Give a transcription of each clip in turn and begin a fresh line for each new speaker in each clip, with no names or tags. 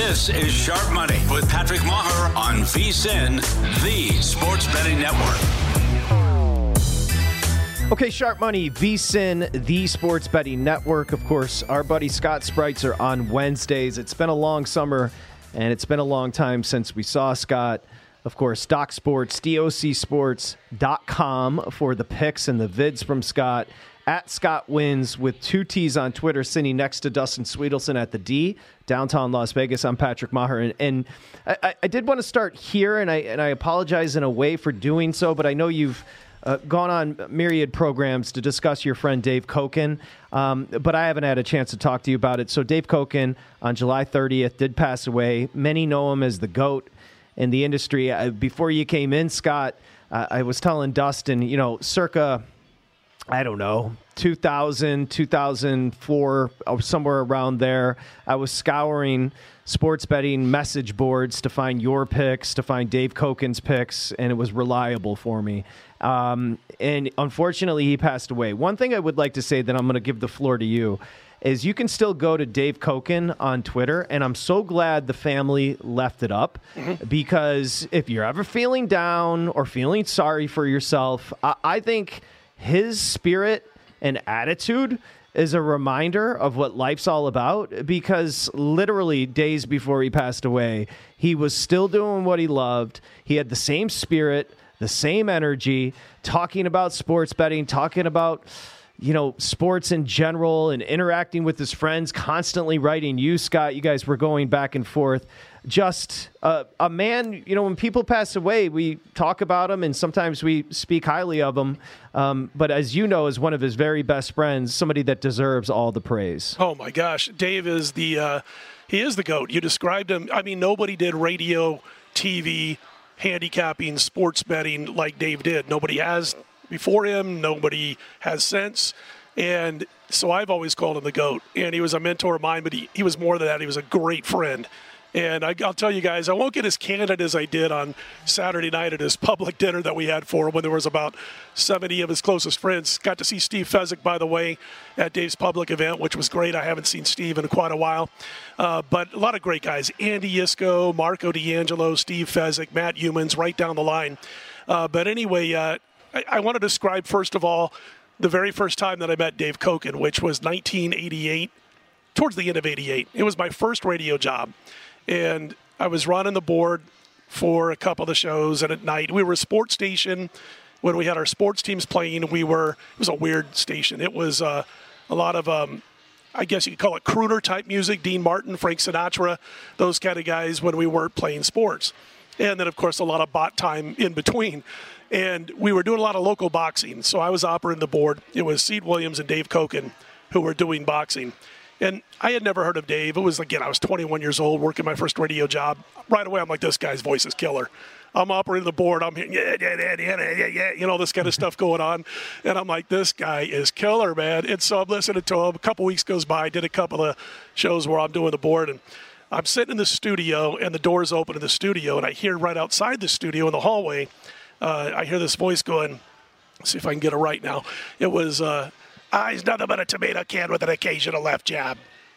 This is Sharp Money with Patrick Maher on VSiN, the sports betting network.
Okay, Sharp Money, VSiN, the sports betting network. Of course, our buddy Scott Spreitzer on Wednesdays. It's been a long summer, and it's been a long time since we saw Scott. Of course, Doc Sports, docsports.com for the picks and the vids from Scott. At Scott Wins with 2 T's on Twitter, sitting next to Dustin Sweetelson at the D, downtown Las Vegas. I'm Patrick Maher. And I did want to start here, and I apologize in a way for doing so, but I know you've gone on myriad programs to discuss your friend Dave Koken, but I haven't had a chance to talk to you about it. So Dave Koken on July 30th did pass away. Many know him as the GOAT in the industry. Before you came in, Scott, I was telling Dustin, circa, I don't know, 2000, 2004, somewhere around there, I was scouring sports betting message boards to find your picks, to find Dave Koken's picks, and it was reliable for me. And unfortunately, he passed away. One thing I would like to say that I'm going to give the floor to you is you can still go to Dave Koken on Twitter, and I'm so glad the family left it up, because if you're ever feeling down or feeling sorry for yourself, I think his spirit and attitude is a reminder of what life's all about, because literally days before he passed away, he was still doing what he loved. He had the same spirit, the same energy, talking about sports betting, talking about, sports in general, and interacting with his friends, constantly writing you, Scott. You guys were going back and forth. Just a man, when people pass away, we talk about him and sometimes we speak highly of him. But as you know, as one of his very best friends, somebody that deserves all the praise.
Oh my gosh. Dave is he is the GOAT. You described him. I mean, nobody did radio, TV, handicapping, sports betting like Dave did. Nobody has before him. Nobody has since. And so I've always called him the GOAT. And he was a mentor of mine, but he was more than that. He was a great friend. And I'll tell you guys, I won't get as candid as I did on Saturday night at his public dinner that we had for him when there was about 70 of his closest friends. Got to see Steve Fezzik, by the way, at Dave's public event, which was great. I haven't seen Steve in quite a while. But a lot of great guys. Andy Iskoe, Marco D'Angelo, Steve Fezzik, Matt Humans, right down the line. But anyway, I want to describe, first of all, the very first time that I met Dave Koken, which was 1988, towards the end of 88. It was my first radio job. And I was running the board for a couple of the shows, and at night we were a sports station. When we had our sports teams playing, it was a weird station. It was a lot of, I guess you could call it crooner type music, Dean Martin, Frank Sinatra, those kind of guys when we weren't playing sports. And then, of course, a lot of bot time in between. And we were doing a lot of local boxing, so I was operating the board. It was Seed Williams and Dave Koken who were doing boxing. And I had never heard of Dave. It was, again, I was 21 years old, working my first radio job. Right away, I'm like, this guy's voice is killer. I'm operating the board. I'm hearing, yeah, this kind of stuff going on. And I'm like, this guy is killer, man. And so I'm listening to him. A couple weeks goes by. I did a couple of shows where I'm doing the board. And I'm sitting in the studio, and the door's open in the studio. And I hear right outside the studio in the hallway, I hear this voice going, let's see if I can get it right now. It was, he's nothing but a tomato can with an occasional left jab.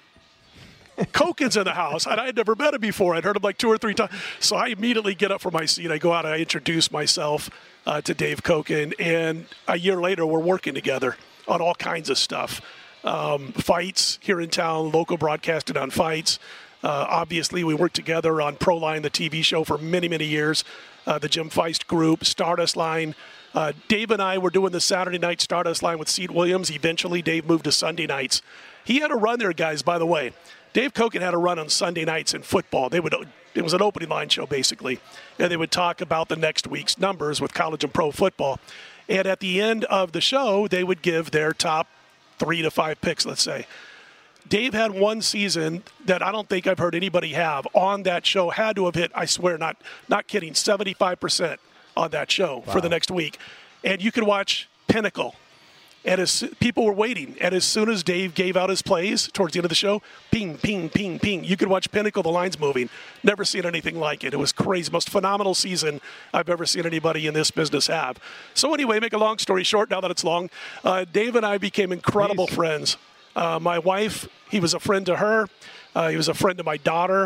Koken's in the house, and I had never met him before. I'd heard him like 2 or 3 times. So I immediately get up from my seat. I go out and I introduce myself to Dave Koken. And a year later, we're working together on all kinds of stuff. Fights here in town, local broadcasting on fights. Obviously, we worked together on Proline, the TV show, for many, many years. The Jim Feist Group, Stardust Line. Dave and I were doing the Saturday night Stardust Line with Seed Williams. Eventually, Dave moved to Sunday nights. He had a run there, guys, by the way. Dave Koken had a run on Sunday nights in football. It was an opening line show, basically. And they would talk about the next week's numbers with college and pro football. And at the end of the show, they would give their top 3 to 5 picks, let's say. Dave had one season that I don't think I've heard anybody have on that show. Had to have hit, I swear, not kidding, 75% on that show for the next week. And you could watch Pinnacle. And as people were waiting, and as soon as Dave gave out his plays towards the end of the show, ping, ping, ping, ping, you could watch Pinnacle, the lines moving. Never seen anything like it. It was crazy. Most phenomenal season I've ever seen anybody in this business have. So anyway, make a long story short, now that it's long, Dave and I became incredible friends. My wife, he was a friend to her. He was a friend to my daughter.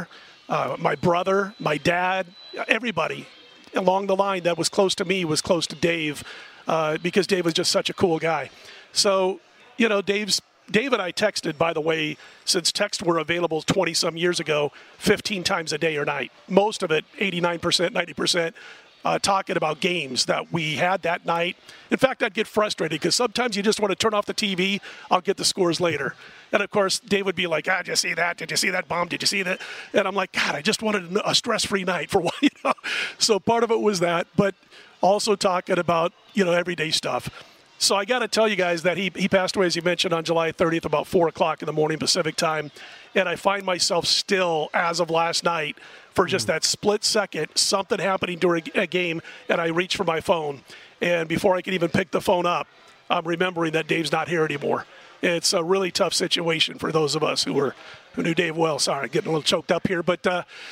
my brother, my dad, everybody along the line that was close to me was close to Dave because Dave was just such a cool guy. So, Dave and I texted, by the way, since texts were available 20-some years ago, 15 times a day or night. Most of it, 89%, 90%, talking about games that we had that night. In fact, I'd get frustrated because sometimes you just want to turn off the TV. I'll get the scores later. And, of course, Dave would be like, did you see that? Did you see that bomb? Did you see that? And I'm like, God, I just wanted a stress-free night for one. So part of it was that, but also talking about, everyday stuff. So I got to tell you guys that he passed away, as you mentioned, on July 30th, about 4 o'clock in the morning Pacific time. And I find myself still, as of last night, for just that split second, something happening during a game, and I reach for my phone. And before I can even pick the phone up, I'm remembering that Dave's not here anymore. It's a really tough situation for those of us who knew Dave well. Sorry, getting a little choked up here. But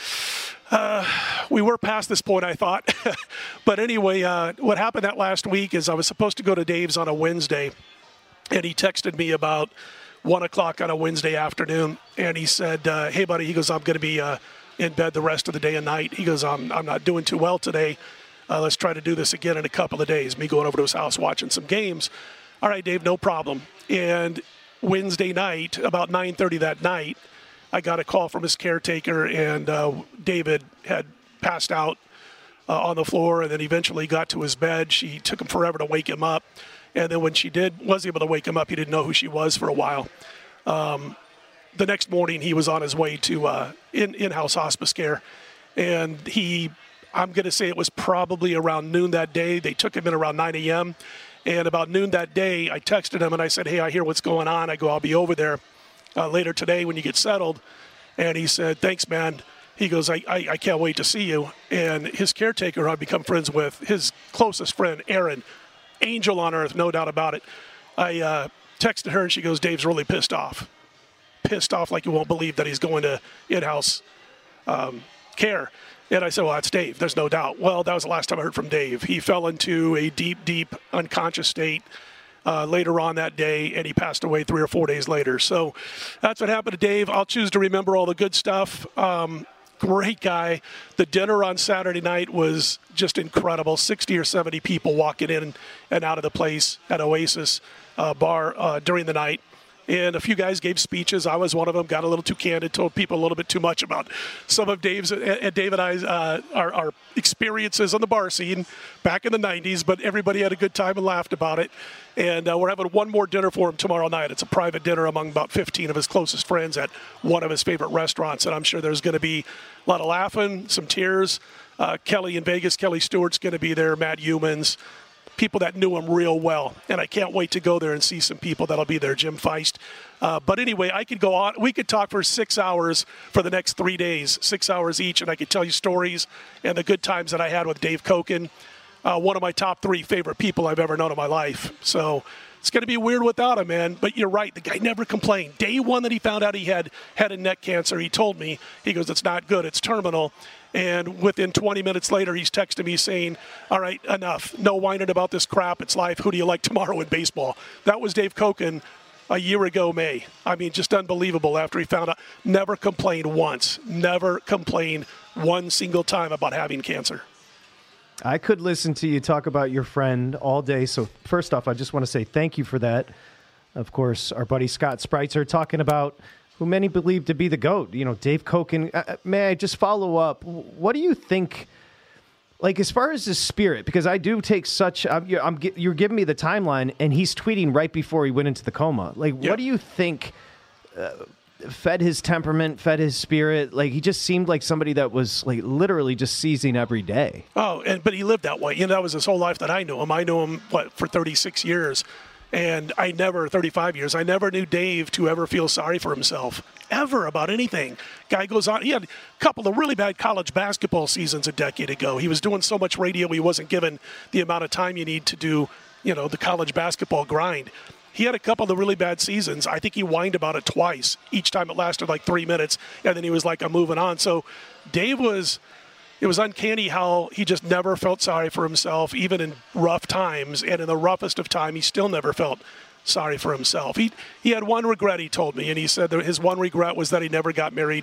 we were past this point, I thought. But anyway, what happened that last week is I was supposed to go to Dave's on a Wednesday, and he texted me about 1 o'clock on a Wednesday afternoon, and he said, hey, buddy, he goes, I'm going to be in bed the rest of the day and night. He goes, I'm not doing too well today. Let's try to do this again in a couple of days. Me going over to his house, watching some games. All right, Dave, no problem. And Wednesday night, about 9:30 that night, I got a call from his caretaker, and David had passed out on the floor, and then eventually got to his bed. She took him forever to wake him up. And then when she was able to wake him up, he didn't know who she was for a while. The next morning, he was on his way to in-house hospice care. And I'm going to say it was probably around noon that day. They took him in around 9 a.m. And about noon that day, I texted him and I said, hey, I hear what's going on. I go, I'll be over there later today when you get settled. And he said, thanks, man. He goes, I can't wait to see you. And his caretaker, I've become friends with, his closest friend, Erin, angel on earth, no doubt about it. I texted her and she goes, Dave's really pissed off. Pissed off like you won't believe that he's going to in-house care. And I said, well, that's Dave. There's no doubt. Well, that was the last time I heard from Dave. He fell into a deep, deep unconscious state later on that day, and he passed away 3 or 4 days later. So that's what happened to Dave. I'll choose to remember all the good stuff. Great guy. The dinner on Saturday night was just incredible. 60 or 70 people walking in and out of the place at Oasis Bar during the night. And a few guys gave speeches. I was one of them, got a little too candid, told people a little bit too much about some of Dave's and Dave and I's our experiences on the bar scene back in the 90s, but everybody had a good time and laughed about it. And we're having one more dinner for him tomorrow night. It's a private dinner among about 15 of his closest friends at one of his favorite restaurants, and I'm sure there's going to be a lot of laughing, some tears. Kelly in Vegas, Kelly Stewart's going to be there, Matt Humans, people that knew him real well. And I can't wait to go there and see some people that'll be there, Jim Feist. But anyway, I could go on. We could talk for 6 hours for the next 3 days, 6 hours each, and I could tell you stories and the good times that I had with Dave Koken, one of my top 3 favorite people I've ever known in my life. So it's going to be weird without him, man. But you're right. The guy never complained. Day one that he found out he had head and neck cancer, he told me, he goes, it's not good. It's terminal. And within 20 minutes later, he's texting me saying, all right, enough. No whining about this crap. It's life. Who do you like tomorrow in baseball? That was Dave Koken a year ago, May. I mean, just unbelievable after he found out. Never complained once. Never complained one single time about having cancer.
I could listen to you talk about your friend all day. So first off, I just want to say thank you for that. Of course, our buddy Scott Spreitzer talking about who many believe to be the GOAT, Dave Koken. May I just follow up? What do you think, like, as far as his spirit? Because I do take such, you're giving me the timeline, and he's tweeting right before he went into the coma. Like,
Yep.
What do you think fed his temperament, fed his spirit? Like, he just seemed like somebody that was, like, literally just seizing every day.
Oh, but he lived that way. That was his whole life that I knew him. I knew him, for 36 years. And 35 years, I never knew Dave to ever feel sorry for himself, ever, about anything. Guy goes on, he had a couple of really bad college basketball seasons a decade ago. He was doing so much radio, he wasn't given the amount of time you need to do, the college basketball grind. He had a couple of really bad seasons. I think he whined about it twice. Each time it lasted like 3 minutes, and then he was like, I'm moving on. So Dave it was uncanny how he just never felt sorry for himself, even in rough times. And in the roughest of time, he still never felt sorry for himself. He had one regret, he told me, and he said that his one regret was that he never got married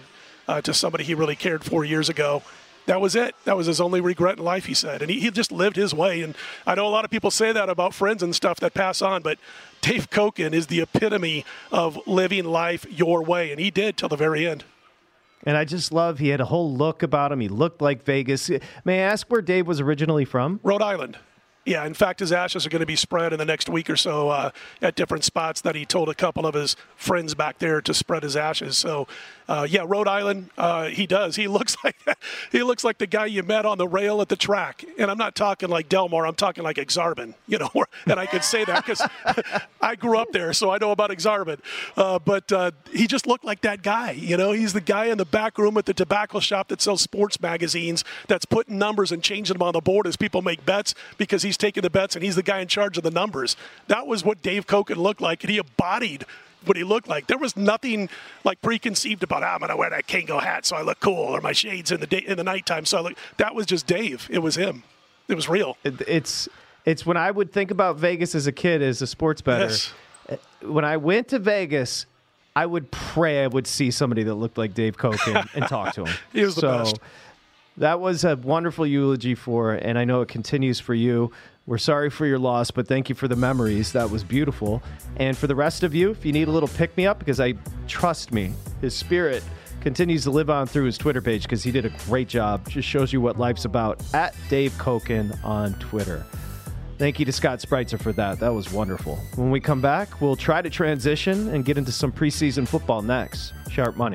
to somebody he really cared for years ago. That was it. That was his only regret in life, he said. And he just lived his way. And I know a lot of people say that about friends and stuff that pass on, but Dave Koken is the epitome of living life your way. And he did till the very end.
And I just love, he had a whole look about him. He looked like Vegas. May I ask where Dave was originally from?
Rhode Island. Yeah, in fact, his ashes are going to be spread in the next week or so at different spots that he told a couple of his friends back there to spread his ashes. So, yeah, Rhode Island, he does. He looks like the guy you met on the rail at the track. And I'm not talking like Delmar. I'm talking like Exarban, and I could say that because I grew up there, so I know about Exarban. But he just looked like that guy. He's the guy in the back room at the tobacco shop that sells sports magazines that's putting numbers and changing them on the board as people make bets because he's taking the bets and he's the guy in charge of the numbers. That was what Dave Koken looked like, and he embodied what he looked like. There was nothing like preconceived about, I'm going to wear that Kango hat so I look cool, or my shades in the nighttime so I look. That was just Dave. It was him. It was real.
It's when I would think about Vegas as a kid as a sports bettor.
Yes.
When I went to Vegas, I would pray I would see somebody that looked like Dave Koken and talk to him.
He was the best.
That was a wonderful eulogy for, and I know it continues for you. We're sorry for your loss, but thank you for the memories. That was beautiful. And for the rest of you, if you need a little pick-me-up, because trust me, his spirit continues to live on through his Twitter page because he did a great job. Just shows you what life's about at Dave Koken on Twitter. Thank you to Scott Spreitzer for that. That was wonderful. When we come back, we'll try to transition and get into some preseason football next. Sharp Money.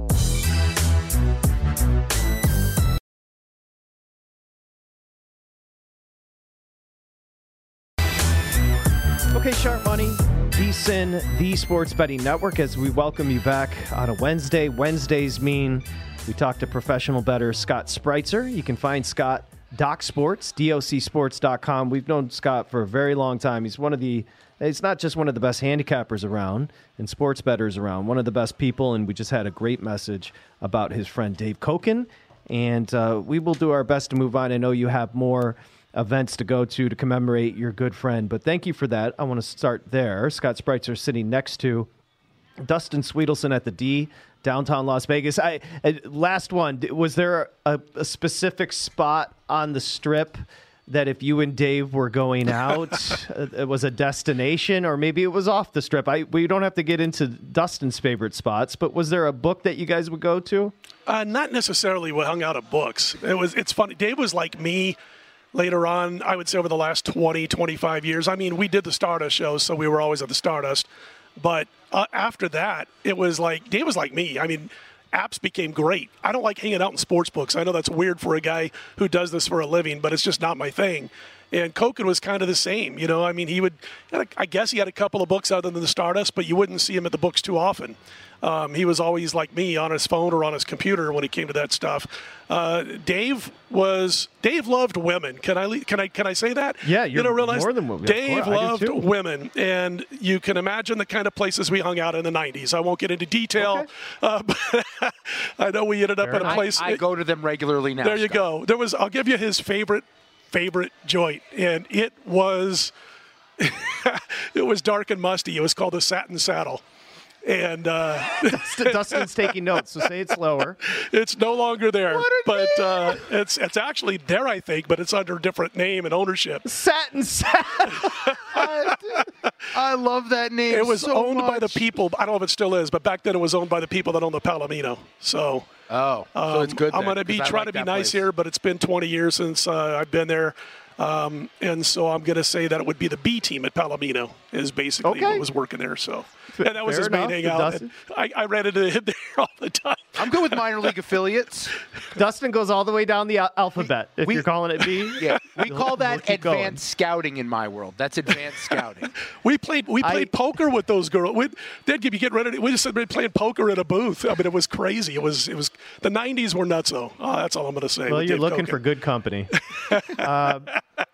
Okay, Sharp Money, VSiN, the Sports Betting Network, as we welcome you back on a Wednesday. Wednesdays mean we talk to professional bettor Scott Spreitzer. You can find Scott DocSports, DocSports.com. We've known Scott for a very long time. He's not just one of the best handicappers around and sports bettors around, one of the best people, and we just had a great message about his friend Dave Koken, and we will do our best to move on. I know you have more events to go to commemorate your good friend, but thank you for that. I want to start there. Scott Spreitzer sitting next to Dustin Sweetelson at the D, downtown Las Vegas. Last one, was there a specific spot on the Strip that if you and Dave were going out, it was a destination, or maybe it was off the Strip? We don't have to get into Dustin's favorite spots, but was there a book that you guys would go to?
Not necessarily we hung out at books. It's funny. Dave was like me. Later on, I would say over the last 20, 25 years. I mean, we did the Stardust shows, so we were always at the Stardust. But after that, it was like, Dave was like me. I mean, apps became great. I don't like hanging out in sports books. I know that's weird for a guy who does this for a living, but it's just not my thing. And Koken was kind of the same. I mean, I guess he had a couple of books other than the Stardust, but you wouldn't see him at the books too often. He was always like me on his phone or on his computer when it came to that stuff. Dave loved women. Can I say that?
Yeah, you're more than women.
Dave loved women, and you can imagine the kind of places we hung out in the 90s. I won't get into detail, but I know we ended up at a place.
I go to them regularly now.
There you go. I'll give you his favorite joint, and it was dark and musty. It was called the Satin Saddle. And
Dustin's taking notes, so say it slower.
It's no longer there, but it's actually there, I think, but it's under a different name and ownership.
Satin Saddle.
I love that name.
It was
so
owned
much.
by the people. I don't know if it still is, but back then it was owned by the people that owned the Palomino. So,
so it's good.
I'm going to try to be nice here, but it's been 20 years since I've been there. And so I'm going to say that it would be the B team at Palomino is basically what was working there. So, and that was his main hangout. I ran into him there all the time.
I'm good with minor league affiliates.
Dustin goes all the way down the alphabet. If you're calling it B,
yeah, we call that advanced scouting in my world. That's advanced scouting.
We played poker with those girls. They'd get ready. We just been playing poker in a booth. I mean, it was crazy. It was the 90s were nuts though. That's all I'm going to say.
Well, you're looking for good company.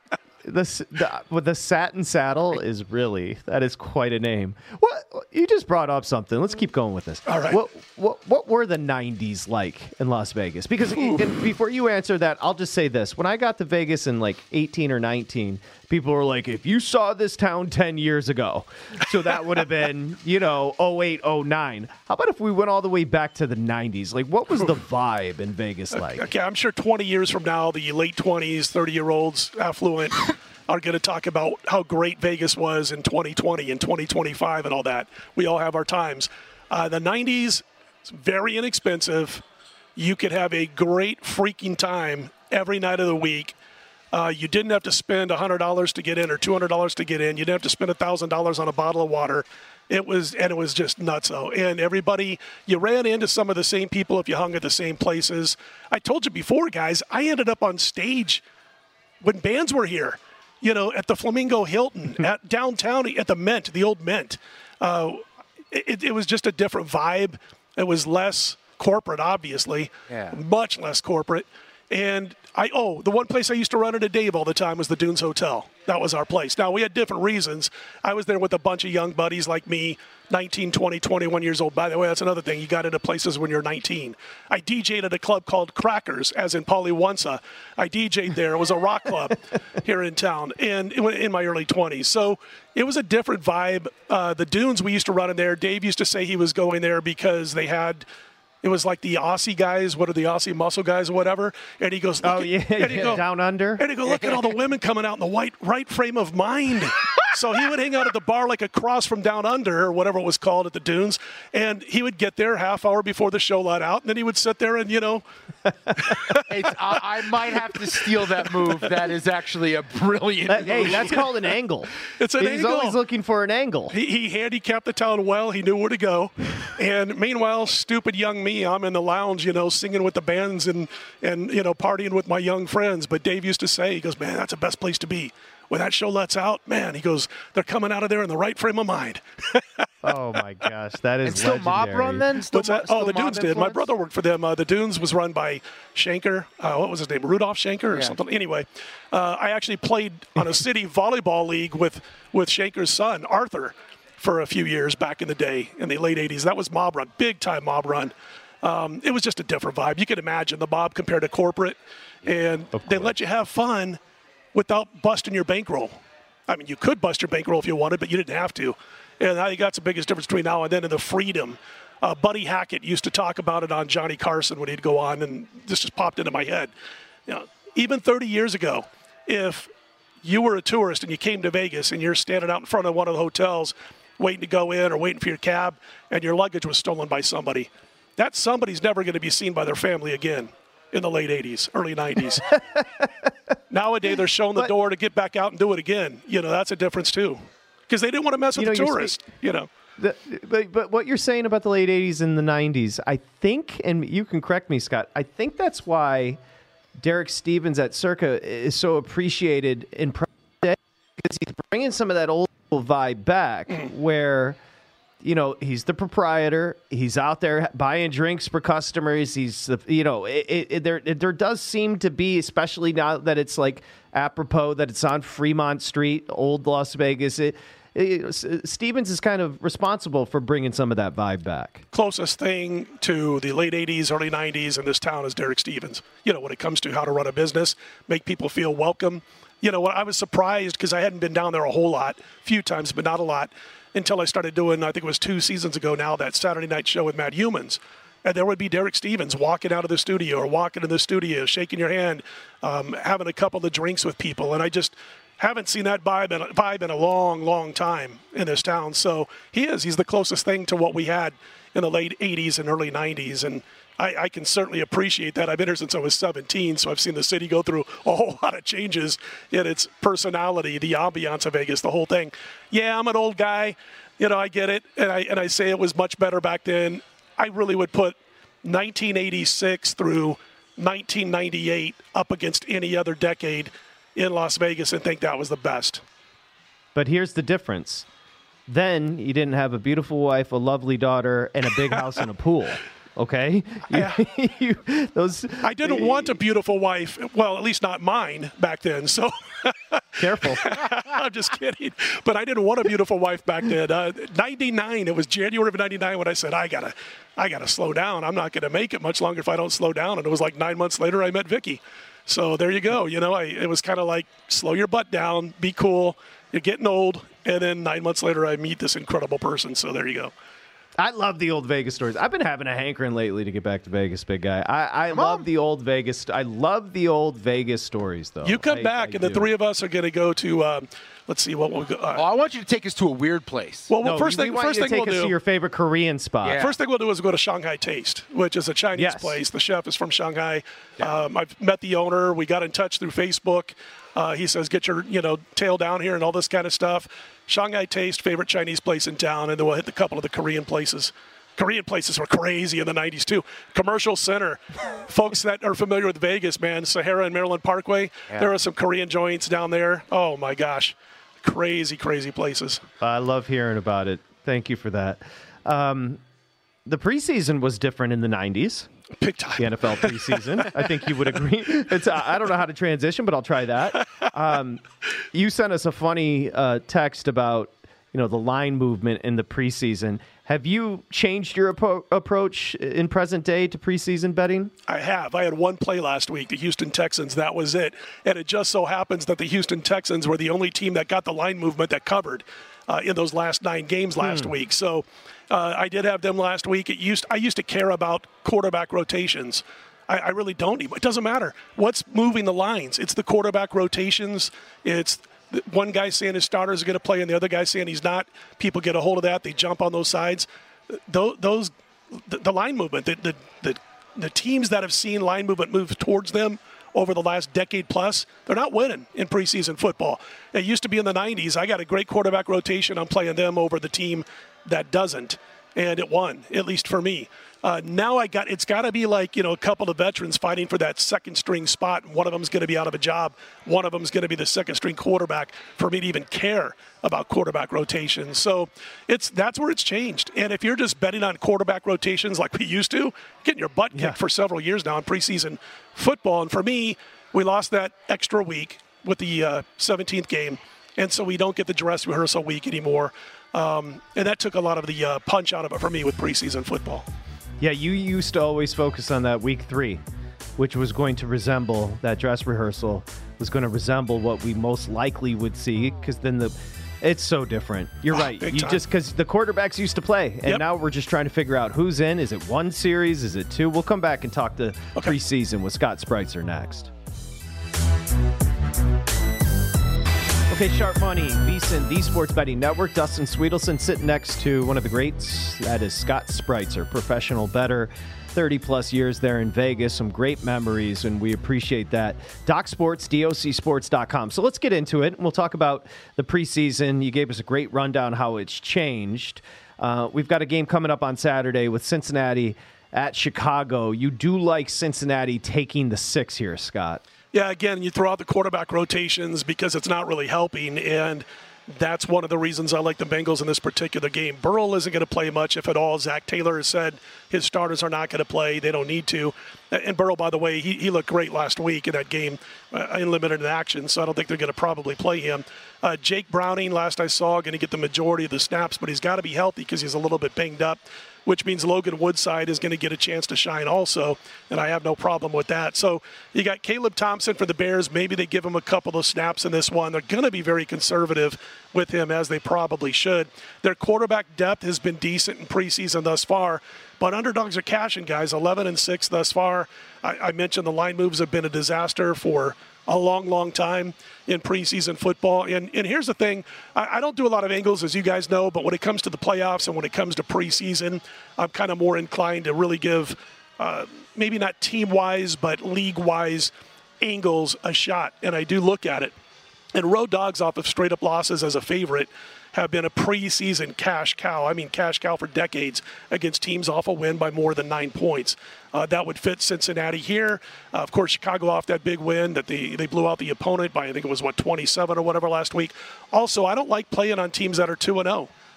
the Satin Saddle is that is quite a name. What you just brought up something. Let's keep going with this.
All right.
What were the 90s like in Las Vegas? Because before you answer that, I'll just say this. When I got to Vegas in like 18 or 19, people were like, if you saw this town 10 years ago, so that would have been, 08, 09. How about if we went all the way back to the 90s? Like, what was the vibe in Vegas like?
Okay, I'm sure 20 years from now, the late 20s, 30-year-olds, affluent, are going to talk about how great Vegas was in 2020 and 2025 and all that. We all have our times. The 90s, very inexpensive. You could have a great freaking time every night of the week. You didn't have to spend $100 to get in or $200 to get in. You didn't have to spend $1,000 on a bottle of water. It was just nutso. And everybody, you ran into some of the same people if you hung at the same places. I told you before, guys, I ended up on stage when bands were here, at the Flamingo Hilton, at downtown, at the Mint, the old Mint. It was just a different vibe. It was less corporate, obviously, much less corporate. And the one place I used to run into Dave all the time was the Dunes Hotel. That was our place. Now, we had different reasons. I was there with a bunch of young buddies like me, 19, 20, 21 years old. By the way, that's another thing. You got into places when you're 19. I DJ'd at a club called Crackers, as in Polly Wonsa. I DJ'd there. It was a rock club here in town and in my early 20s. So it was a different vibe. The Dunes, we used to run in there. Dave used to say he was going there because they had – it was like the Aussie guys, what are the Aussie muscle guys or whatever? And he goes,
Down Under.
And he goes, look at all the women coming out in the right frame of mind. So he would hang out at the bar like across from Down Under or whatever it was called at the Dunes. And he would get there half hour before the show let out. And then he would sit there and,
I might have to steal that move. That is actually a brilliant move.
Hey, that's called an angle.
It's an angle.
He's always looking for an angle.
He handicapped the town well. He knew where to go. And meanwhile, stupid young me, I'm in the lounge, singing with the bands and partying with my young friends. But Dave used to say, he goes, man, that's the best place to be. When that show lets out, man, he goes, they're coming out of there in the right frame of mind.
Oh, my gosh. That is
still
legendary.
Mob Run then?
What's that? The Dunes did. My brother worked for them. The Dunes was run by Schenker. What was his name? Rudolph Schenker or something? Anyway, I actually played on a city volleyball league with Schenker's son, Arthur, for a few years back in the day, in the late 80s. That was Mob Run, big-time Mob Run. It was just a different vibe. You can imagine the mob compared to corporate, and they let you have fun without busting your bankroll. I mean, you could bust your bankroll if you wanted, but you didn't have to. And I think that's the biggest difference between now and then and the freedom. Buddy Hackett used to talk about it on Johnny Carson when he'd go on, and this just popped into my head. Even 30 years ago, if you were a tourist and you came to Vegas and you're standing out in front of one of the hotels waiting to go in or waiting for your cab and your luggage was stolen by somebody, that somebody's never going to be seen by their family again in the late 80s, early 90s. Nowadays, they're showing the door to get back out and do it again. That's a difference, too. Because they didn't want to mess with the tourist,
But what you're saying about the late 80s and the 90s, I think, and you can correct me, Scott, I think that's why Derek Stevens at Circa is so appreciated in because he's bringing some of that old vibe back where – he's the proprietor. He's out there buying drinks for customers. He's, there does seem to be, especially now that it's like apropos that it's on Fremont Street, old Las Vegas. Stevens is kind of responsible for bringing some of that vibe back.
Closest thing to the late 80s, early 90s in this town is Derek Stevens. When it comes to how to run a business, make people feel welcome. I was surprised because I hadn't been down there a whole lot, few times, but not a lot. Until I started doing, I think it was 2 seasons ago now, that Saturday night show with Matt Humans. And there would be Derek Stevens walking out of the studio or walking in the studio, shaking your hand, having a couple of drinks with people. And I just haven't seen that vibe in a long, long time in this town. So he's the closest thing to what we had in the late 80s and early 90s. And I can certainly appreciate that. I've been here since I was 17, so I've seen the city go through a whole lot of changes in its personality, the ambiance of Vegas, the whole thing. Yeah, I'm an old guy. I get it, and I say it was much better back then. I really would put 1986 through 1998 up against any other decade in Las Vegas and think that was the best.
But here's the difference. Then you didn't have a beautiful wife, a lovely daughter, and a big house and a pool. Okay,
I didn't want a beautiful wife. Well, at least not mine back then. So
careful.
I'm just kidding. But I didn't want a beautiful wife back then. 99. It was January of 99 when I said I gotta slow down. I'm not gonna make it much longer if I don't slow down. And it was like 9 months later I met Vicky. So there you go. It was kind of like slow your butt down, be cool. You're getting old, and then 9 months later I meet this incredible person. So there you go.
I love the old Vegas stories. I've been having a hankering lately to get back to Vegas, big guy. I love the old Vegas. I love the old Vegas stories, though.
You come back, and the three of us are going to go to. Let's see what we'll go.
I want you to take us to a weird place.
Well, first thing we'll do. Take us to your favorite Korean spot.
Yeah. First thing we'll do is go to Shanghai Taste, which is a Chinese place. The chef is from Shanghai. Yeah. I've met the owner. We got in touch through Facebook. He says, "Get your tail down here" and all this kind of stuff. Shanghai Taste, favorite Chinese place in town, and then we'll hit a couple of the Korean places. Korean places were crazy in the 90s, too. Commercial Center. Folks that are familiar with Vegas, man, Sahara and Maryland Parkway, there are some Korean joints down there. Oh, my gosh. Crazy, crazy places.
I love hearing about it. Thank you for that. The preseason was different in the 90s.
Big time.
The NFL preseason. I think you would agree. I don't know how to transition, but I'll try that. You sent us a funny text about the line movement in the preseason. Have you changed your approach in present day to preseason betting?
I have. I had one play last week, the Houston Texans. That was it. And it just so happens that the Houston Texans were the only team that got the line movement that covered in those last 9 games last week. So I did have them last week. I used to care about quarterback rotations. I really don't anymore. It doesn't matter. What's moving the lines? It's the quarterback rotations. It's one guy saying his starters are going to play and the other guy saying he's not. People get a hold of that. They jump on those sides. The line movement, the teams that have seen line movement move towards them over the last decade plus, they're not winning in preseason football. It used to be in the 90s. I got a great quarterback rotation. I'm playing them over the team that doesn't, and it won, at least for me. Now it's got to be like, a couple of veterans fighting for that second string spot. One of them's going to be out of a job. One of them's going to be the second string quarterback for me to even care about quarterback rotations. So that's where it's changed. And if you're just betting on quarterback rotations like we used to, getting your butt kicked for several years now in preseason football. And for me, we lost that extra week with the 17th game. And so we don't get the dress rehearsal week anymore. And that took a lot of the punch out of it for me with preseason football.
Yeah, you used to always focus on that week 3, which was going to resemble that dress rehearsal, was going to resemble what we most likely would see, because then it's so different. You're right. Just because the quarterbacks used to play, and now we're just trying to figure out who's in. Is it one series? Is it 2? We'll come back and talk to preseason with Scott Spreitzer next. Okay, Sharp Money, VSiN, the Sports Betting Network. Dustin Sweetelson sitting next to one of the greats. That is Scott Spreitzer, professional bettor, 30-plus years there in Vegas. Some great memories, and we appreciate that. Doc Sports, DOCSports.com. So let's get into it. We'll talk about the preseason. You gave us a great rundown how it's changed. We've got a game coming up on Saturday with Cincinnati at Chicago. You do like Cincinnati taking the 6 here, Scott.
Yeah, again, you throw out the quarterback rotations because it's not really helping, and that's one of the reasons I like the Bengals in this particular game. Burrow isn't going to play much, if at all. Zach Taylor has said his starters are not going to play. They don't need to. And Burrow, by the way, he looked great last week in that game in limited action, so I don't think they're going to probably play him. Jake Browning, last I saw, going to get the majority of the snaps, but he's got to be healthy because he's a little bit banged up, which means Logan Woodside is going to get a chance to shine also, and I have no problem with that. So you got Caleb Thompson for the Bears. Maybe they give him a couple of snaps in this one. They're going to be very conservative with him, as they probably should. Their quarterback depth has been decent in preseason thus far, but underdogs are cashing, guys. 11-6 thus far. I mentioned the line moves have been a disaster for a long, long time in preseason football. And here's the thing. I don't do a lot of angles, as you guys know, but when it comes to the playoffs and when it comes to preseason, I'm kind of more inclined to really give maybe not team-wise, but league-wise angles a shot. And I do look at it. And road dogs off of straight-up losses as a favorite have been a preseason cash cow. I mean, cash cow for decades against teams off a win by more than 9 points. That would fit Cincinnati here. Of course, Chicago off that big win that they blew out the opponent by, I think it was, 27 or whatever last week. Also, I don't like playing on teams that are 2-0.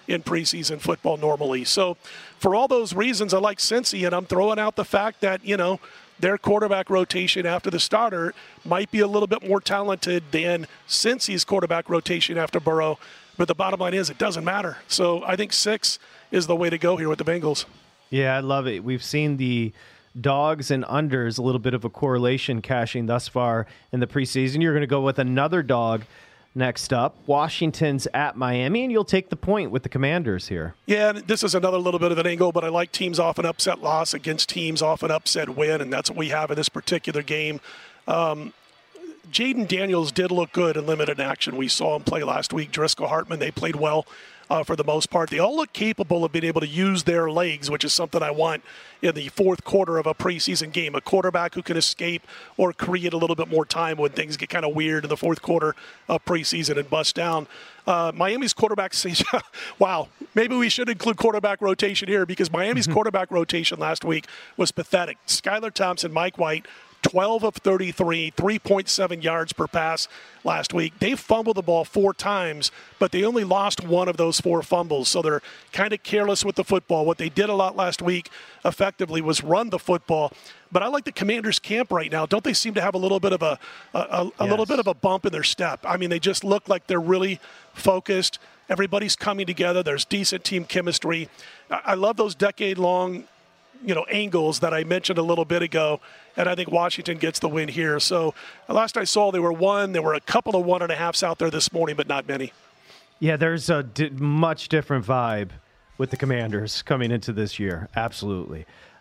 in preseason football normally. So for all those reasons, I like Cincy, and I'm throwing out the fact that, their quarterback rotation after the starter might be a little bit more talented than Cincy's quarterback rotation after Burrow. But the bottom line is it doesn't matter. So I think 6 is the way to go here with the Bengals.
Yeah, I love it. We've seen the dogs and unders, a little bit of a correlation cashing thus far in the preseason. You're going to go with another dog next up. Washington's at Miami, and you'll take the point with the Commanders here.
Yeah, this is another little bit of an angle, but I like teams off an upset loss against teams off an upset win, and that's what we have in this particular game. Jaden Daniels did look good in limited action. We saw him play last week. Driscoll Hartman, they played well for the most part. They all look capable of being able to use their legs, which is something I want in the fourth quarter of a preseason game. A quarterback who can escape or create a little bit more time when things get kind of weird in the fourth quarter of preseason and bust down. Miami's quarterback says, wow, maybe we should include quarterback rotation here because Miami's quarterback rotation last week was pathetic. Skylar Thompson, Mike White, 12 of 33, 3.7 yards per pass last week. They fumbled the ball 4 times, but they only lost 1 of those 4 fumbles. So they're kind of careless with the football. What they did a lot last week effectively was run the football. But I like the Commanders' camp right now. Don't they seem to have a little bit of a little bit of a bump in their step? I mean, they just look like they're really focused. Everybody's coming together. There's decent team chemistry. I love those decade-long angles that I mentioned a little bit ago, and I think Washington gets the win here. So last I saw, there were a couple of 1.5s out there this morning, but not many.
Yeah, there's a much different vibe with the Commanders coming into this year. Absolutely.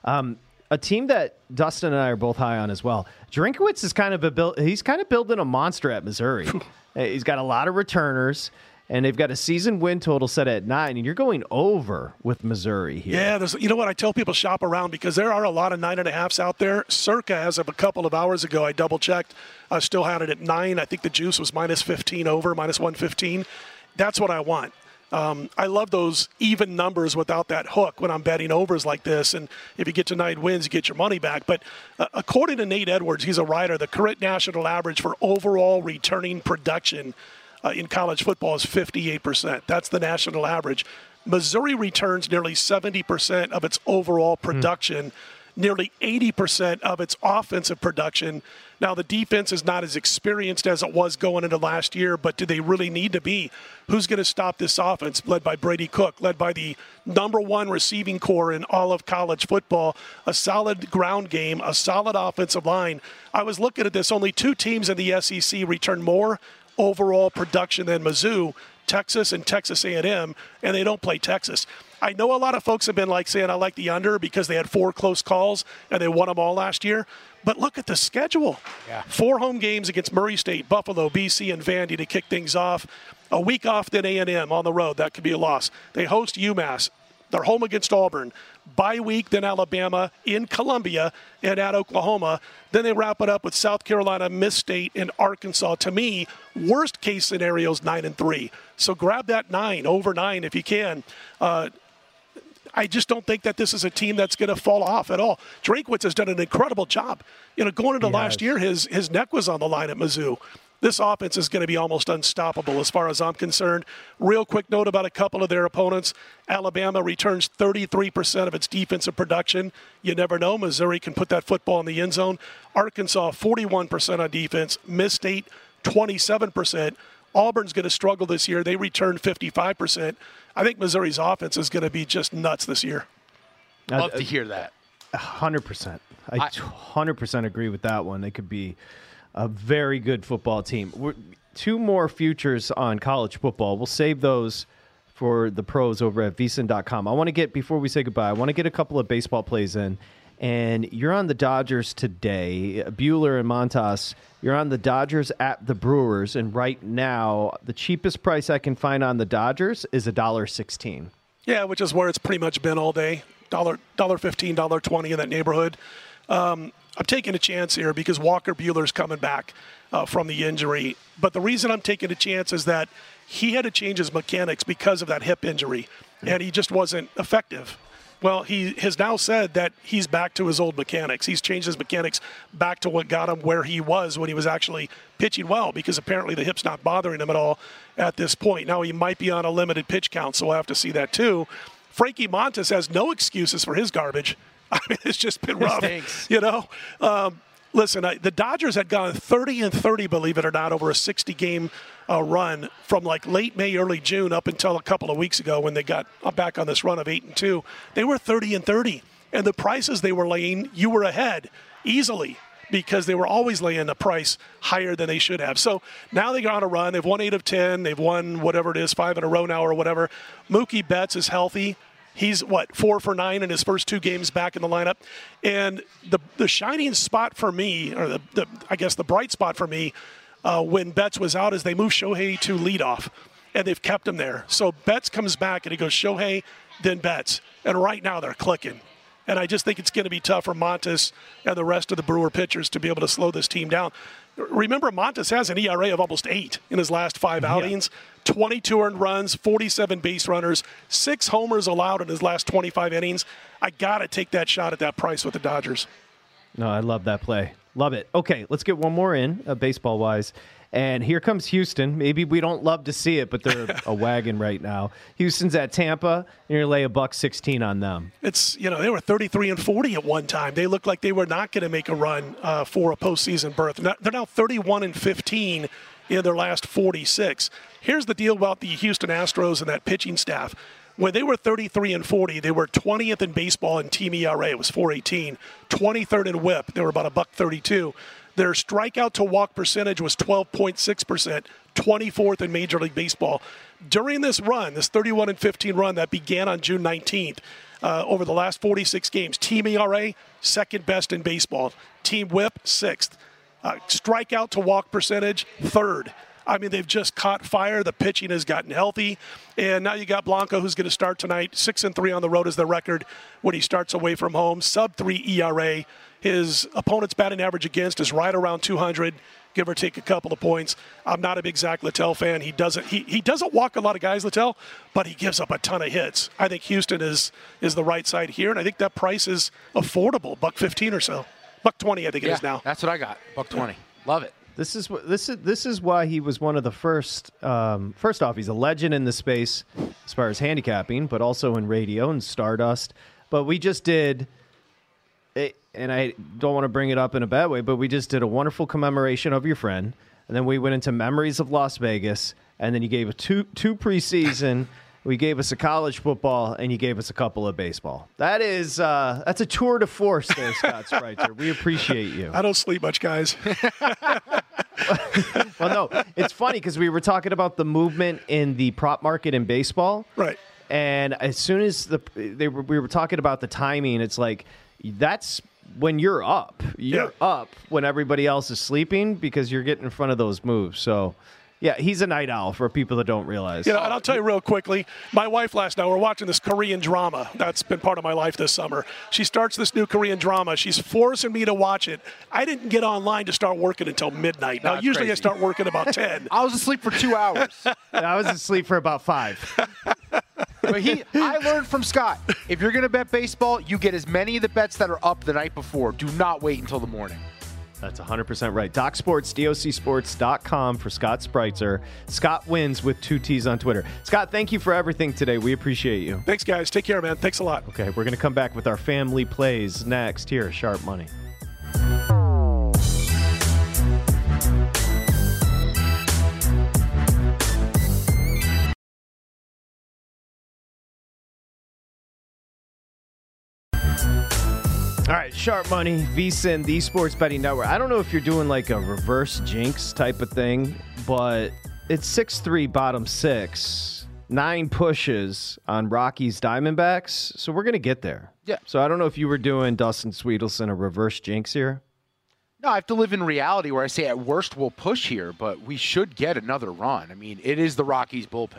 A team that Dustin and I are both high on as well. Drinkwitz is kind of building a monster at Missouri. He's got a lot of returners. And they've got a season win total set at 9, and you're going over with Missouri here.
Yeah, you know what? I tell people shop around because there are a lot of 9.5s out there. Circa, as of a couple of hours ago, I double-checked, still had it at 9. I think the juice was minus 15 over, minus 115. That's what I want. I love those even numbers without that hook when I'm betting overs like this. And if you get to 9 wins, you get your money back. But according to Nate Edwards, he's a writer, the current national average for overall returning production in college football is 58%. That's the national average. Missouri returns nearly 70% of its overall production, nearly 80% of its offensive production. Now, the defense is not as experienced as it was going into last year, but do they really need to be? Who's going to stop this offense, led by Brady Cook, led by the number 1 receiving core in all of college football, a solid ground game, a solid offensive line? I was looking at this. Only 2 teams in the SEC return more overall production than Mizzou, Texas and Texas A&M, and they don't play Texas. I know a lot of folks have been saying I like the under because they had 4 close calls and they won them all last year. But look at the schedule. Yeah. 4 home games against Murray State, Buffalo, BC, and Vandy to kick things off. A week off, then A&M on the road. That could be a loss. They host UMass. They're home against Auburn. Bye week, then Alabama, in Columbia, and at Oklahoma. Then they wrap it up with South Carolina, Miss State, and Arkansas. To me, worst case scenario is 9-3. So grab that 9, over 9 if you can. I just don't think that this is a team that's going to fall off at all. Drinkwitz has done an incredible job. Going into last year, his neck was on the line at Mizzou. This offense is going to be almost unstoppable as far as I'm concerned. Real quick note about a couple of their opponents. Alabama returns 33% of its defensive production. You never know. Missouri can put that football in the end zone. Arkansas, 41% on defense. Miss State, 27%. Auburn's going to struggle this year. They return 55%. I think Missouri's offense is going to be just nuts this year.
Love to hear that.
100%. I 100% agree with that one. They could be a very good football team. 2 more futures on college football. We'll save those for the pros over at vsin.com. Before we say goodbye, I want to get a couple of baseball plays in. And you're on the Dodgers today. Bueller and Montas, you're on the Dodgers at the Brewers. And right now, the cheapest price I can find on the Dodgers is $1.16.
Yeah, which is where it's pretty much been all day. $1.15, $1.20 in that neighborhood. I'm taking a chance here because Walker Buehler's coming back from the injury. But the reason I'm taking a chance is that he had to change his mechanics because of that hip injury, and he just wasn't effective Well, he has now said that he's back to his old mechanics. He's changed his mechanics back to what got him where he was when he was actually pitching well, because apparently the hip's not bothering him at all at this point. Now he might be on a limited pitch count, so we'll have to see that too. Frankie Montas has no excuses for his garbage. I mean, it's just been rough, you know. Listen, the Dodgers had gone 30-30, believe it or not, over a 60-game run from like late May, early June up until a couple of weeks ago when they got back on this run of 8-2. They were 30-30, and the prices they were laying, you were ahead easily because they were always laying a price higher than they should have. So now they got on a run. They've won 8 of 10. They've won whatever it is, 5 in a row now or whatever. Mookie Betts is healthy. He's, 4 for 9 in his first 2 games back in the lineup. And the shining spot for me, or I guess the bright spot for me, when Betts was out, is they moved Shohei to leadoff, and they've kept him there. So Betts comes back, and he goes Shohei, then Betts. And right now they're clicking. And I just think it's going to be tough for Montas and the rest of the Brewer pitchers to be able to slow this team down. Remember, Montas has an ERA of almost 8 in his last 5 outings. 22 earned runs, 47 base runners, 6 homers allowed in his last 25 innings. I got to take that shot at that price with the Dodgers.
No, I love that play. Love it. Okay, let's get one more in, baseball-wise. And here comes Houston. Maybe we don't love to see it, but they're a wagon right now. Houston's at Tampa, and you're going to lay $116 on them.
It's, they were 33-40 at one time. They looked like they were not going to make a run for a postseason berth. They're now 31-15 in their last 46. Here's the deal about the Houston Astros and that pitching staff. When they were 33-40, they were 20th in baseball in team ERA. It was 4.18. 23rd in WHIP. They were about $1.32. Their strikeout to walk percentage was 12.6%, 24th in Major League Baseball. During this run, this 31-15 run that began on June 19th, over the last 46 games, team ERA, second best in baseball. Team WHIP, 6th. Strikeout to walk percentage, 3rd. I mean, they've just caught fire. The pitching has gotten healthy. And now you got Blanco, who's going to start tonight. 6-3 on the road is the record when he starts away from home. Sub-3 ERA. His opponent's batting average against is right around 200, give or take a couple of points. I'm not a big Zach Littell fan. He doesn't walk a lot of guys, Littell, but he gives up a ton of hits. I think Houston is the right side here, and I think that price is affordable, $1.15 or so. $1.20, I think it is now.
That's what I got, $1.20. Love it.
This is why he was one of the first. First off, he's a legend in the space as far as handicapping, but also in radio and Stardust. But we just did, and I don't want to bring it up in a bad way, but we just did a wonderful commemoration of your friend, and then we went into memories of Las Vegas, and then you gave us two preseason. We gave us a college football, and you gave us a couple of baseball. That's a tour de force there, Scott Spreitzer. We appreciate you.
I don't sleep much, guys.
Well, no, it's funny because we were talking about the movement in the prop market in baseball.
Right.
And as soon as we were talking about the timing, it's like that's when you're up. You're up when everybody else is sleeping because you're getting in front of those moves. So, yeah, he's a night owl for people that don't realize.
And I'll tell you real quickly, my wife last night, we're watching this Korean drama. That's been part of my life this summer. She starts this new Korean drama. She's forcing me to watch it. I didn't get online to start working until midnight. Now, usually I start working about 10.
I was asleep for 2 hours.
I was asleep for about 5.
But I learned from Scott, if you're going to bet baseball, you get as many of the bets that are up the night before. Do not wait until the morning.
That's 100% right. Doc Sports, DocSports.com for Scott Spreitzer. Scott wins with 2 T's on Twitter. Scott, thank you for everything today. We appreciate you.
Thanks, guys. Take care, man. Thanks a lot.
Okay, we're going to come back with our family plays next here at Sharp Money. All right, Sharp Money, VSiN, the Sports Betting Network. I don't know if you're doing like a reverse jinx type of thing, but it's 6-3 bottom 6, 9 pushes on Rockies Diamondbacks, so we're going to get there.
Yeah.
So I don't know if you were doing Dustin Sweetelson a reverse jinx here.
No, I have to live in reality where I say at worst we'll push here, but we should get another run. I mean, it is the Rockies bullpen.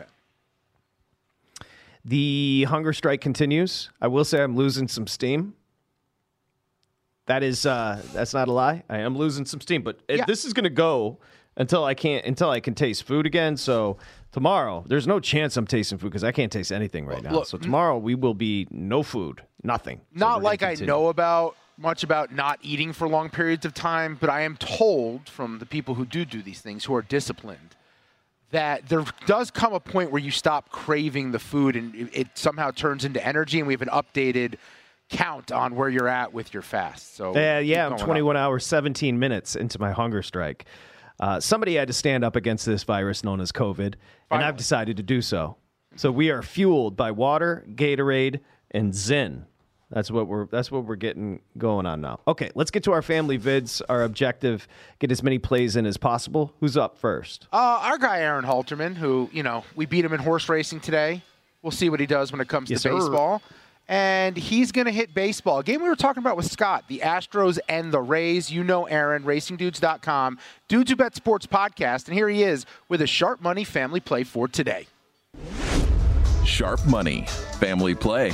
The hunger strike continues. I will say I'm losing some steam. That's not a lie. I am losing some steam, but this is going to go until I can taste food again. So tomorrow, there's no chance I'm tasting food because I can't taste anything right now.
Look,
so tomorrow we will be no food, nothing.
Not like I know much about not eating for long periods of time, but I am told from the people who do these things, who are disciplined, that there does come a point where you stop craving the food and it somehow turns into energy, and we have an updated count on where you're at with your fast. So
I'm 21 hours, 17 minutes into my hunger strike. Somebody had to stand up against this virus known as COVID, and I've decided to do so. So we are fueled by water, Gatorade, and Zyn. That's what we're getting going on now. Okay, let's get to our family vids. Our objective: get as many plays in as possible. Who's up first?
Our guy Aaron Halterman, who we beat him in horse racing today. We'll see what he does when it comes to baseball. And he's going to hit baseball. A game we were talking about with Scott, the Astros and the Rays. You know Aaron, RacingDudes.com, Dudes Who Bet Sports podcast. And here he is with a Sharp Money family play for today.
Sharp Money family play.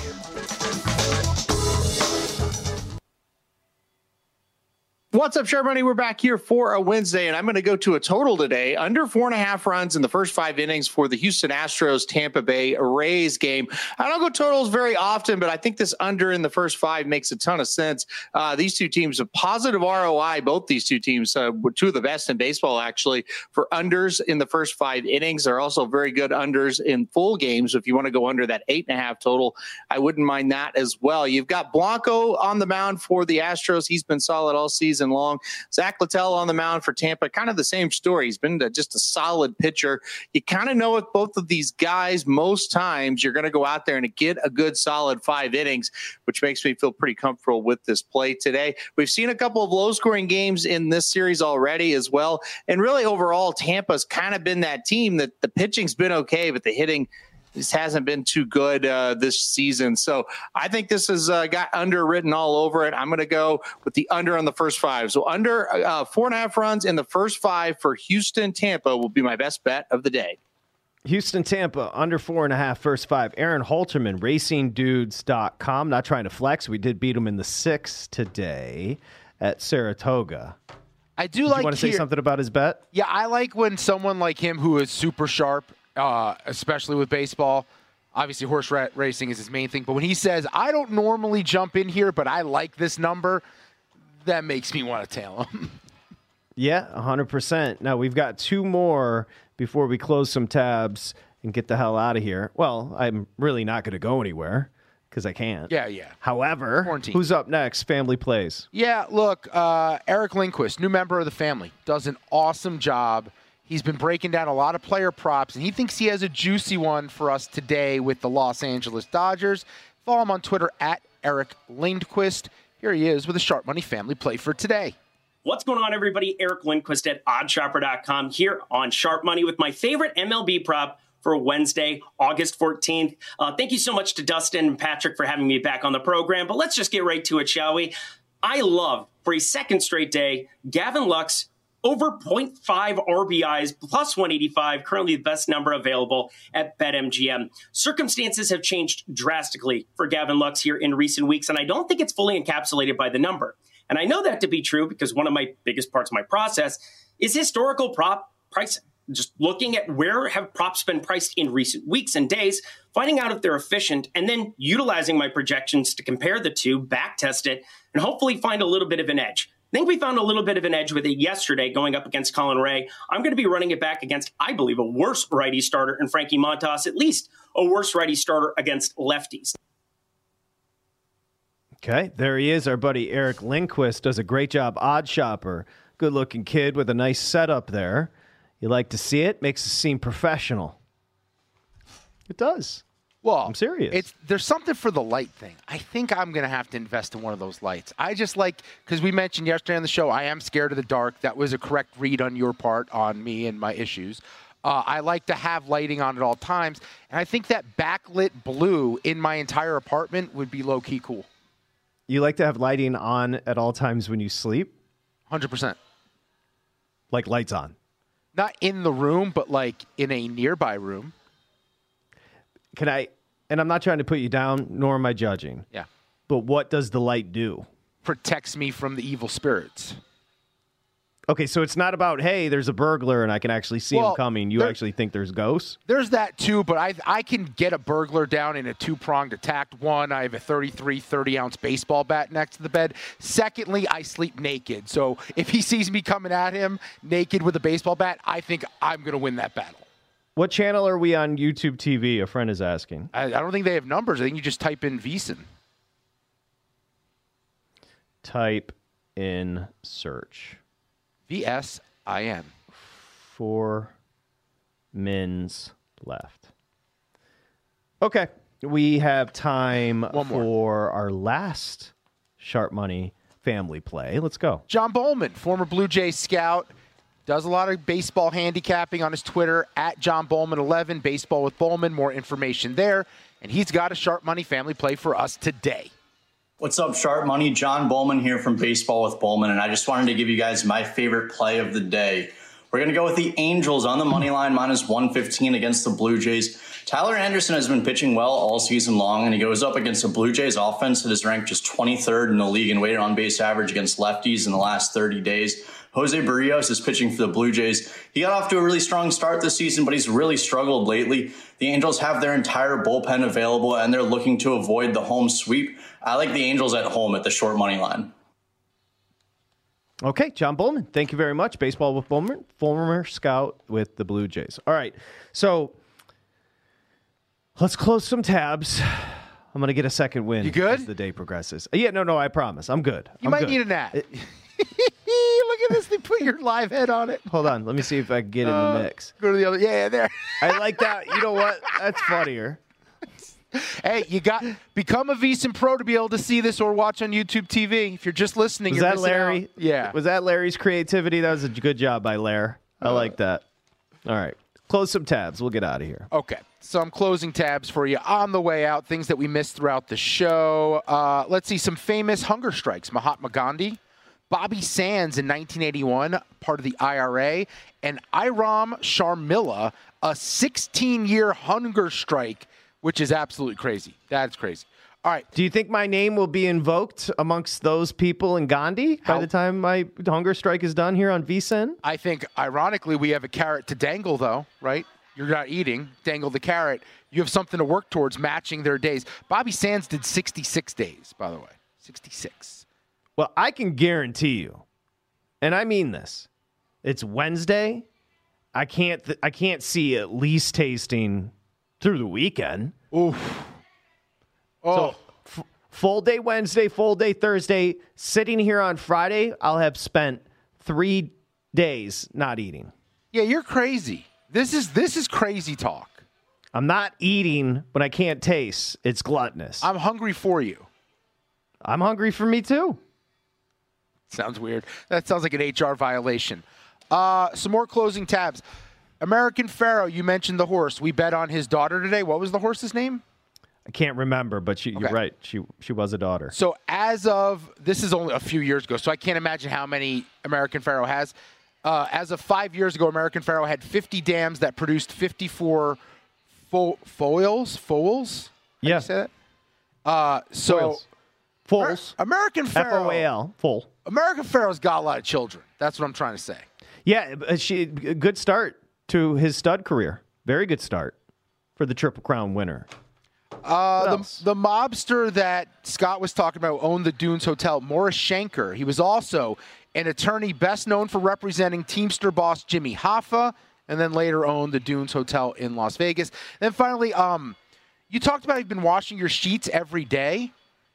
What's up, Sharp Money? We're back here for a Wednesday, and I'm going to go to a total today. Under 4.5 runs in the first 5 innings for the Houston Astros Tampa Bay Rays game. I don't go totals very often, but I think this under in the first 5 makes a ton of sense. These two teams have positive ROI. Both these two teams were two of the best in baseball, actually, for unders in the first 5 innings. They're also very good unders in full games. If you want to go under that 8.5 total, I wouldn't mind that as well. You've got Blanco on the mound for the Astros. He's been solid all season long. Zach Littell on the mound for Tampa, kind of the same story. He's been just a solid pitcher. You kind of know with both of these guys, most times you're going to go out there and get a good solid 5 innings, which makes me feel pretty comfortable with this play today. We've seen a couple of low-scoring games in this series already as well. And really overall, Tampa's kind of been that team that the pitching's been okay, but the hitting this hasn't been too good this season. So I think this has got under written all over it. I'm going to go with the under on the first 5. So under 4.5 runs in the first 5 for Houston, Tampa will be my best bet of the day.
Houston, Tampa, under 4.5, first 5. Aaron Halterman, RacingDudes.com. Not trying to flex. We did beat him in the 6 today at Saratoga.
I do
you
like.
Want to say something about his bet?
Yeah, I like when someone like him who is super sharp, especially with baseball. Obviously, horse racing is his main thing. But when he says, I don't normally jump in here, but I like this number, that makes me want to tail him.
Yeah, 100%. Now, we've got 2 more before we close some tabs and get the hell out of here. Well, I'm really not going to go anywhere because I can't.
Yeah.
However,
Quarantine.
Who's up next? Family Plays.
Yeah, look, Eric Lindquist, new member of the family, does an awesome job. He's been breaking down a lot of player props, and he thinks he has a juicy one for us today with the Los Angeles Dodgers. Follow him on Twitter at Eric Lindquist. Here he is with a Sharp Money family play for today.
What's going on, everybody? Eric Lindquist at oddshopper.com here on Sharp Money with my favorite MLB prop for Wednesday, August 14th. Thank you so much to Dustin and Patrick for having me back on the program, but let's just get right to it, shall we? I love, for a second straight day, Gavin Lux over 0.5 RBIs, plus 185, currently the best number available at BetMGM. Circumstances have changed drastically for Gavin Lux here in recent weeks, and I don't think it's fully encapsulated by the number. And I know that to be true because one of my biggest parts of my process is historical prop pricing. Just looking at where have props been priced in recent weeks and days, finding out if they're efficient, and then utilizing my projections to compare the two, back test it, and hopefully find a little bit of an edge. I think we found a little bit of an edge with it yesterday going up against Colin Ray. I'm going to be running it back against, I believe, a worse righty starter in Frankie Montas, at least a worse righty starter against lefties.
Okay, there he is. Our buddy Eric Lindquist does a great job. Odd shopper, good-looking kid with a nice setup there. You like to see it? Makes it seem professional. It does.
Well,
I'm serious.
There's something for the light thing. I think I'm going to have to invest in one of those lights. I just like, because we mentioned yesterday on the show, I am scared of the dark. That was a correct read on your part on me and my issues. I like to have lighting on at all times. And I think that backlit blue in my entire apartment would be low-key cool.
You like to have lighting on at all times when you sleep?
100%.
Like lights on?
Not in the room, but like in a nearby room.
And I'm not trying to put you down, nor am I judging.
Yeah.
But what does the light do?
protects me from the evil spirits.
Okay, so it's not about, hey, there's a burglar and I can actually see him coming. You actually think there's ghosts?
There's that too, but I can get a burglar down in a two-pronged attack. One, I have a 30-ounce baseball bat next to the bed. Secondly, I sleep naked. So if he sees me coming at him naked with a baseball bat, I think I'm going to win that battle.
What channel are we on YouTube TV? A friend is asking.
I don't think they have numbers. I think you just type in VSiN.
Type in search.
VSIN.
4 mins left. Okay. We have time for our last Sharp Money family play. Let's go.
John Bowman, former Blue Jays scout, does a lot of baseball handicapping on his Twitter, at John Bowman11, Baseball with Bowman. More information there. And he's got a Sharp Money family play for us today.
What's up, Sharp Money? John Bowman here from Baseball with Bowman, and I just wanted to give you guys my favorite play of the day. We're going to go with the Angels on the money line, minus 115 against the Blue Jays. Tyler Anderson has been pitching well all season long, and he goes up against a Blue Jays offense that is ranked just 23rd in the league in weighted on-base average against lefties in the last 30 days. Jose Barrios is pitching for the Blue Jays. He got off to a really strong start this season, but he's really struggled lately. The Angels have their entire bullpen available, and they're looking to avoid the home sweep. I like the Angels at home at the short money line.
Okay, John Bowman, thank you very much. Baseball with Bowman, former scout with the Blue Jays. All right, so let's close some tabs. I'm going to get a second win.
You good?
As the day progresses. Yeah, no, I promise. I'm good.
You might need a nap. Look at this. They put your live head on it.
Hold on. Let me see if I can get in the mix.
Go to the other. Yeah, there.
I like that. You know what? That's funnier.
Hey, become a VSiN Pro to be able to see this or watch on YouTube TV. If you're just listening,
Was
you're
that
missing
Larry?
out. Yeah.
Was that Larry's creativity? That was a good job by Lair. I like that. All right. Close some tabs. We'll get out of here.
Okay. So I'm closing tabs for you on the way out. Things that we missed throughout the show. Let's see some famous hunger strikes. Mahatma Gandhi, Bobby Sands in 1981, part of the IRA, and Iram Sharmila, a 16-year hunger strike, which is absolutely crazy. That's crazy. All right.
Do you think my name will be invoked amongst those people in Gandhi by the time my hunger strike is done here on VSiN?
I think, ironically, we have a carrot to dangle, though, right? You're not eating. Dangle the carrot. You have something to work towards matching their days. Bobby Sands did 66 days, by the way. 66.
Well, I can guarantee you, and I mean this, it's Wednesday. I can't see at least tasting through the weekend.
Oof. Oh.
So full day Wednesday, full day Thursday. Sitting here on Friday, I'll have spent 3 days not eating.
Yeah, you're crazy. This is crazy talk.
I'm not eating when I can't taste. It's gluttonous.
I'm hungry for you.
I'm hungry for me too.
Sounds weird. That sounds like an HR violation. Some more closing tabs. American Pharoah, you mentioned the horse. We bet on his daughter today. What was the horse's name?
I can't remember, but you're right. She was a daughter.
So as of, this is only a few years ago, so I can't imagine how many American Pharoah has. As of 5 years ago, American Pharoah had 50 dams that produced 54 foals. Foals? How do you say that?
Foals.
American Pharoah.
F-O-A-L. Foal.
American Pharoah's got a lot of children. That's what I'm trying to say.
Yeah, a good start to his stud career. Very good start for the Triple Crown winner.
The mobster that Scott was talking about owned the Dunes Hotel, Morris Shanker. He was also an attorney best known for representing Teamster boss Jimmy Hoffa, and then later owned the Dunes Hotel in Las Vegas. Then finally, you talked about you've been washing your sheets every day.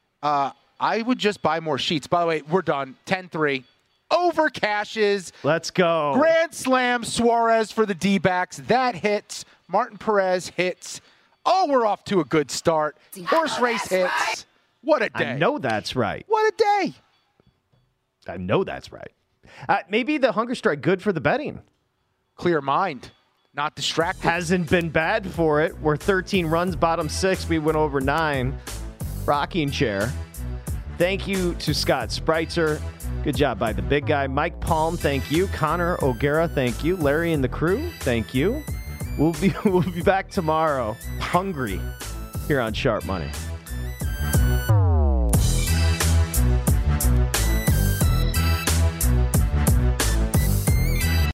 I would just buy more sheets. By the way, we're done. 10-3. Over cashes.
Let's go.
Grand slam Suarez for the D-backs. That hits. Martin Perez hits. Oh, we're off to a good start. Horse race hits. What a day.
I know that's right.
What a day.
I know that's right. Maybe the hunger strike good for the betting.
Clear mind. Not distracted.
Hasn't been bad for it. We're 13 runs, bottom 6. We went over 9. Rocking chair. Thank you to Scott Spreitzer. Good job by the big guy. Mike Palm, thank you. Connor O'Gara, thank you. Larry and the crew, thank you. We'll be back tomorrow, hungry, here on Sharp Money.